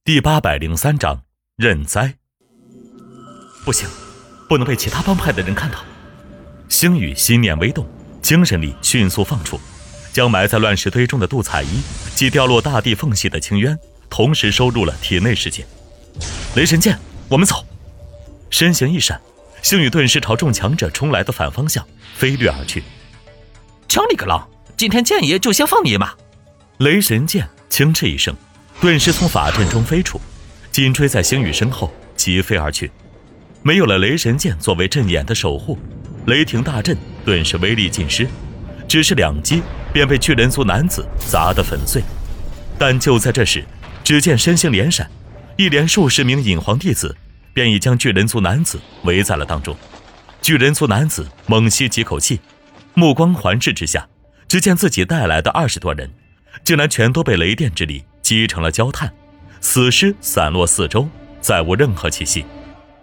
第803章认栽。不行，不能被其他帮派的人看到。星宇心念微动，精神力迅速放出，将埋在乱石堆中的杜彩衣及掉落大地缝隙的青渊同时收入了体内世界。雷神剑，我们走！身形一闪，星宇顿时朝众强者冲来的反方向飞掠而去。 瞧你个狼，今天剑爷就先放你一马！ 雷神剑轻斥一声，顿时从法阵中飞出，紧追在星宇身后疾飞而去。没有了雷神剑作为阵眼的守护，雷霆大阵顿时威力尽失，只是2击便被巨人族男子砸得粉碎。但就在这时，只见身形连闪，一连数十名引皇弟子便已将巨人族男子围在了当中。巨人族男子猛吸几口气，目光环视之下，只见自己带来的20多人竟然全都被雷电之力击成了焦炭，死尸散落四周，再无任何气息。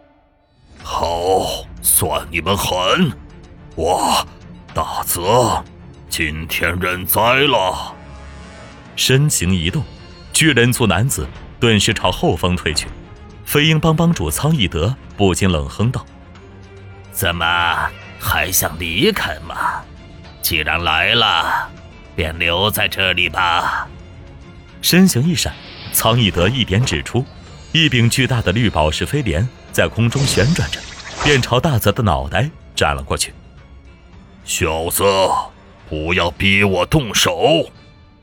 好，算你们狠！我大泽今天认栽了。 身形一动，巨人族男子顿时朝后方退去。飞鹰帮帮主苍翼德不禁冷哼道： 怎么还想离开吗？既然来了，便留在这里吧。 身形一闪，苍翼德一点指出，一柄巨大的绿宝石飞镰在空中旋转着，便朝大泽的脑袋斩了过去。 小子，不要逼我动手！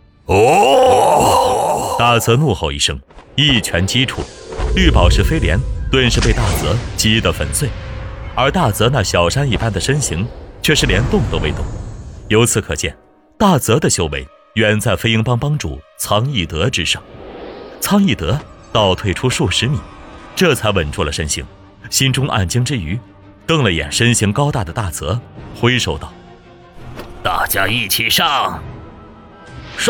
哦！ 大泽怒吼一声，一拳击出，绿宝石飞镰顿时被大泽击得粉碎，而大泽那小山一般的身形却是连动都未动。由此可见，大泽的修为远在飞鹰帮帮主苍翼德之上。苍翼德倒退出数十米，这才稳住了身形，心中暗惊之余，瞪了眼身形高大的大泽，挥手道： 大家一起上！ 杀！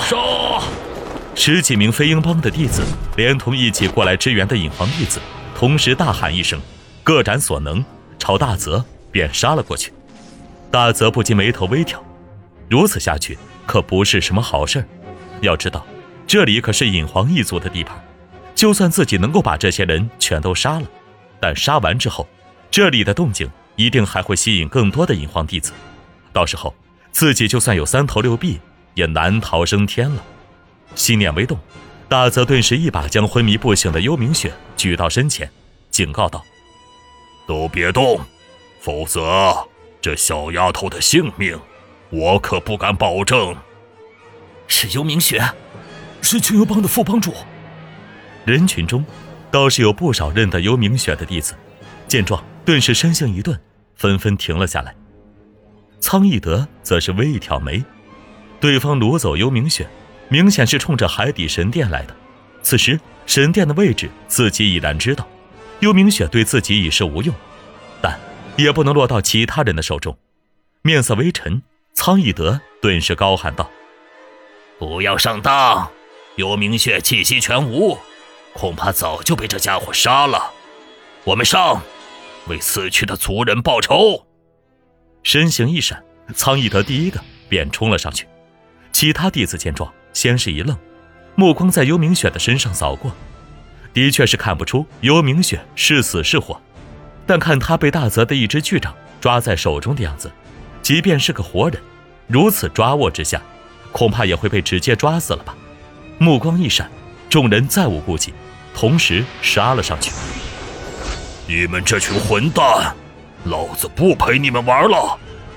10几名飞鹰帮的弟子连同一起过来支援的引皇弟子同时大喊一声，各展所能，朝大泽便杀了过去。大泽不禁眉头微挑，如此下去可不是什么好事。要知道，这里可是引皇一族的地盘，就算自己能够把这些人全都杀了，但杀完之后，这里的动静一定还会吸引更多的引皇弟子，到时候自己就算有3头6臂，也难逃升天了。心念微动，大泽顿时一把将昏迷不醒的幽冥雪举到身前，警告道： 都别动，否则这小丫头的性命我可不敢保证。 是幽冥雪， 是群幽帮的副帮主。 人群中倒是有不少认得幽冥雪的弟子，见状顿时身形一顿，纷纷停了下来。苍翼德则是微一挑眉，对方掳走幽冥雪，明显是冲着海底神殿来的。此时神殿的位置自己已然知道，幽冥雪对自己已是无用，但也不能落到其他人的手中。面色微沉，苍翼德顿时高喊道： 不要上当，幽冥雪气息全无，恐怕早就被这家伙杀了。我们上，为死去的族人报仇！ 身形一闪，苍翼德第一个便冲了上去。其他弟子见状先是一愣，目光在幽冥雪的身上扫过，的确是看不出幽冥雪是死是活，但看他被大泽的一只巨掌抓在手中的样子，即便是个活人，如此抓握之下，恐怕也会被直接抓死了吧。目光一闪，众人再无顾忌，同时杀了上去。 你们这群混蛋，老子不陪你们玩了！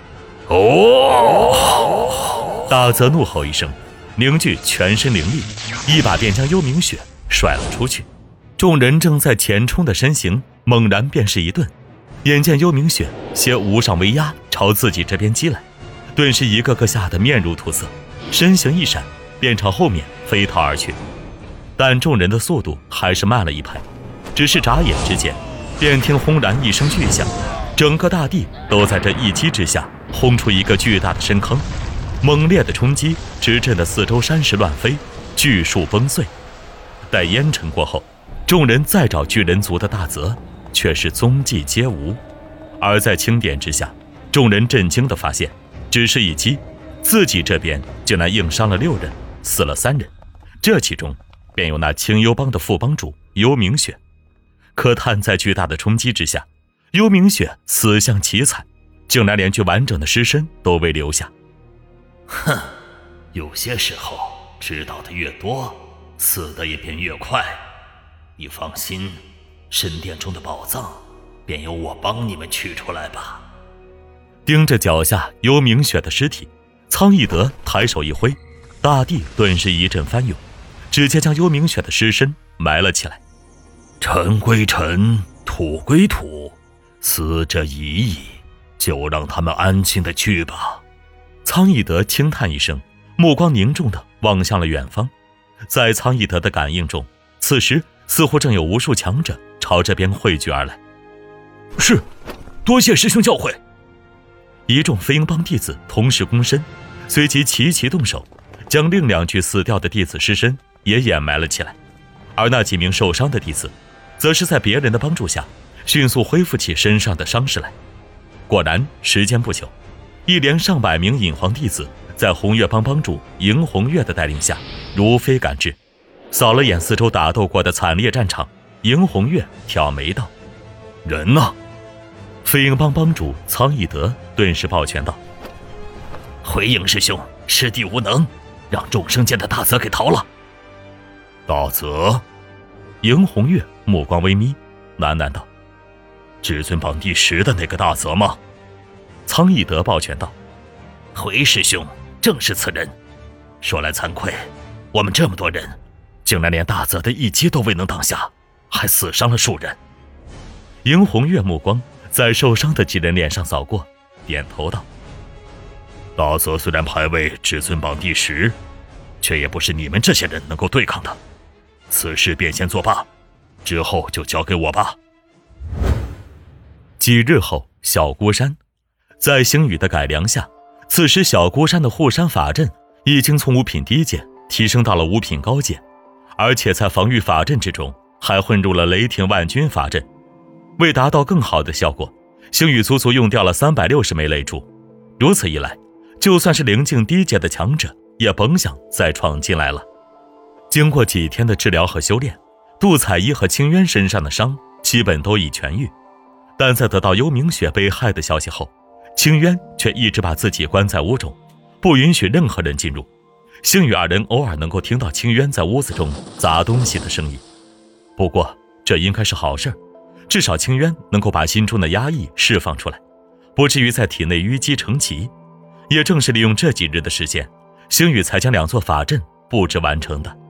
哦！ 大泽怒吼一声，凝聚全身灵力，一把便将幽冥雪甩了出去。众人正在前冲的身形猛然便是一顿，眼见幽冥雪携无上威压朝自己这边击来，顿时一个个吓得面如土色，身形一闪便朝后面飞逃而去。但众人的速度还是慢了一拍，只是眨眼之间，便听轰然一声巨响，整个大地都在这一击之下轰出一个巨大的深坑，猛烈的冲击直震得四周山石乱飞，巨树崩碎。待烟尘过后，众人再找巨人族的大泽，却是踪迹皆无。而在清点之下，众人震惊地发现，只是一击，自己这边竟然硬伤了6人，死了3人，这其中便有那青幽帮的副帮主幽冥雪。可叹在巨大的冲击之下，幽冥雪死相凄惨，竟然连具完整的尸身都未留下。 哼，有些时候知道的越多，死的也便越快。你放心，神殿中的宝藏便由我帮你们取出来吧。 盯着脚下幽冥雪的尸体，苍翼德抬手一挥，大地顿时一阵翻涌，直接将幽冥雪的尸身埋了起来。 尘归尘，土归土，死者已矣，就让他们安静的去吧。 苍翼德轻叹一声，目光凝重地望向了远方。在苍翼德的感应中，此时似乎正有无数强者朝这边汇聚而来。 是，多谢师兄教诲。 一众飞鹰帮弟子同时躬身，随即齐齐动手，将另2具死掉的弟子尸身也掩埋了起来。而那几名受伤的弟子，则是在别人的帮助下，迅速恢复起身上的伤势来。果然，时间不久，一连上百名引皇弟子在红月帮帮主迎红月的带领下，如飞赶至。扫了眼四周打斗过的惨烈战场，迎红月挑眉道：“ 人呢？” 飞鹰帮帮主苍翼德顿时抱拳道：“ 回应师兄，师弟无能，让众生间的大泽给逃了。” 大泽？ 迎红月目光微眯，喃喃道：“ 至尊榜第10的那个大泽吗？” 苍翼德抱拳道：“ 回师兄，正是此人。说来惭愧，我们这么多人，竟然连大泽的一击都未能挡下，还死伤了数人。” 迎红月目光在受伤的几人脸上扫过，点头道：“ 大泽虽然排位至尊榜第10，却也不是你们这些人能够对抗的。此事便先作罢，之后就交给我吧。” 几日后，小孤山，在星宇的改良下，此时小孤山的护山法阵已经从5品低阶提升到了5品高阶，而且在防御法阵之中还混入了雷霆万钧法阵。为达到更好的效果，星宇足足用掉了360枚雷珠。如此一来，就算是灵境低阶的强者也甭想再闯进来了。经过几天的治疗和修炼，杜彩衣和清渊身上的伤基本都已痊愈，但在得到幽冥雪被害的消息后，清渊却一直把自己关在屋中，不允许任何人进入。星宇2人偶尔能够听到清渊在屋子中砸东西的声音，不过这应该是好事，至少清渊能够把心中的压抑释放出来，不至于在体内淤积成疾。也正是利用这几日的时间，星宇才将2座法阵布置完成的。